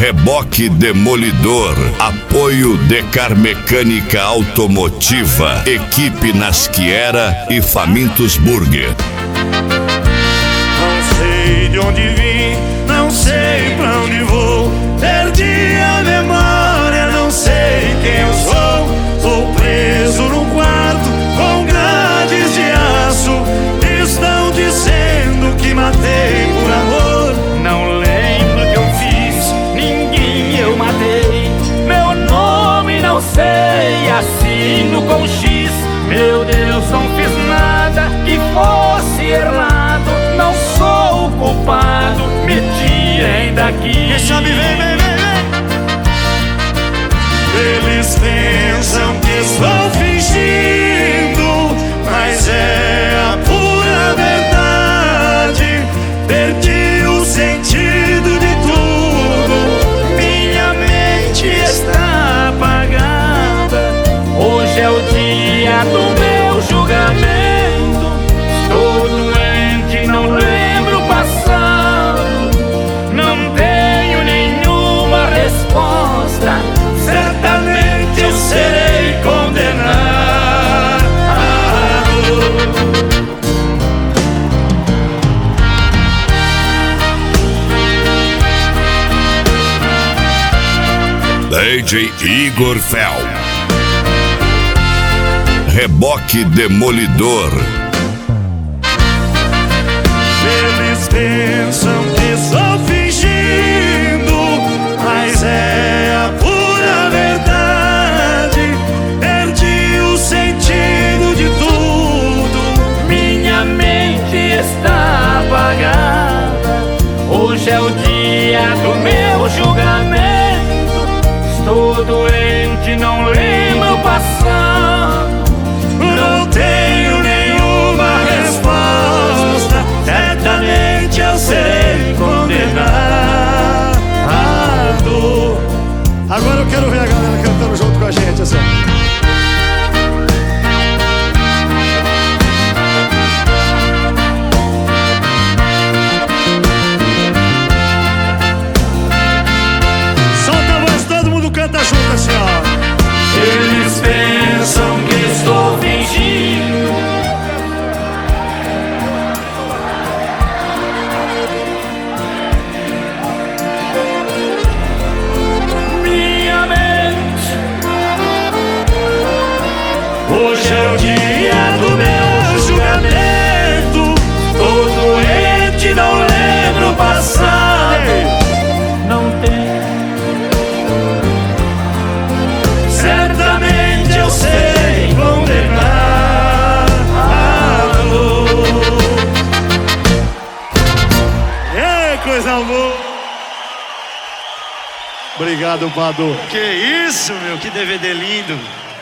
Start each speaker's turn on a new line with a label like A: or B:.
A: Reboque Demolidor, apoio Decar Mecânica Automotiva, equipe Nasquiera e Famintos Burger.
B: Não sei de onde vim, não sei pra onde vou, perdi a memória, não sei quem eu sou. Sou preso num quarto com grades de aço, estão dizendo que matei por amor.
C: Não lembro o que eu fiz, ninguém eu matei. Meu nome não sei, assino com X. Meu Deus, não fiz nada que fosse errado. Não sou o culpado, me tirem daqui.
B: Quem sabe vem, vem, vem, vem. Eles pensam que estou fingindo, mas é a pura verdade. Perdi o sentido de tudo, minha mente está apagada.
C: Hoje é o dia do meu julgamento. Estou doente, não lembro o passado. Não tenho nenhuma resposta. Certamente eu serei condenado.
A: DJ Igor Fel. Reboque Demolidor.
B: Eles pensam que estou fingindo, mas é a pura verdade. Perdi o sentido de tudo,
C: Minha mente está apagada. Hoje é o dia do meu julgamento. Estou doente, não lembro o passado.
B: não tenho nenhuma resposta. Certamente eu serei condenado. Agora eu quero ver a galera cantando junto com a gente, assim. Solta a voz, todo mundo canta junto assim, ó.
C: Eles pensam que estou fingindo. Minha mente.
B: Hoje é o dia do meu julgamento. Tô doente, não lembro o passado.
C: Não tem.
B: Certamente eu serei condenado. Ei, coisa boa. Obrigado, Badu.
D: Que isso, meu, que DVD lindo.